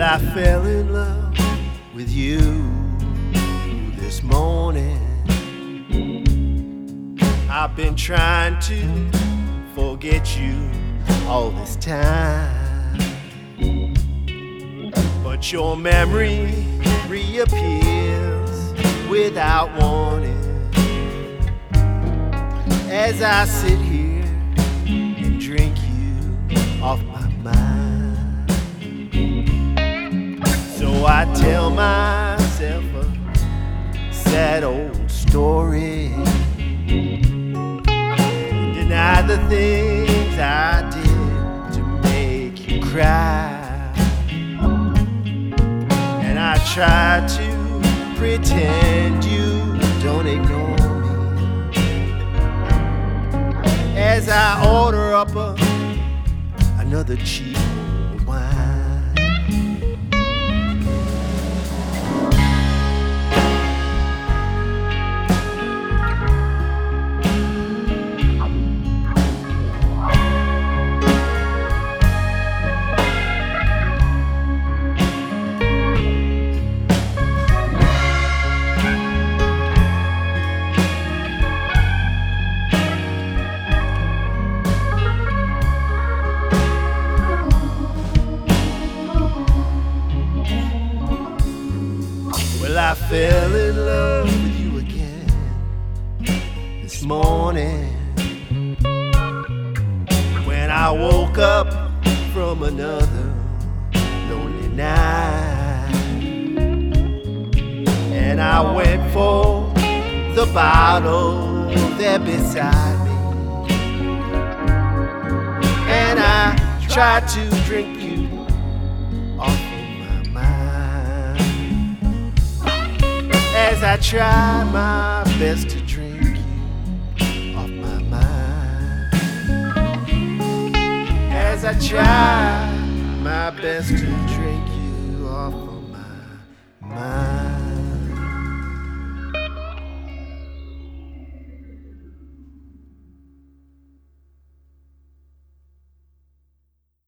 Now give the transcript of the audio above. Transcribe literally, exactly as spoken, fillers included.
I fell in love with you this morning. I've been trying to forget you all this time, but your memory reappears without warning as I sit here and drink you off my mind. So I tell myself a sad old story, deny the things I did to make you cry, and I try to pretend you don't ignore me as I order up a, another cheap old wine. Well, I fell in love with you again this morning when I woke up from another lonely night, and I went for the bottle there beside me, and I tried to drink you off of my mind as I try my best to drink you off my mind, as I try my best to drink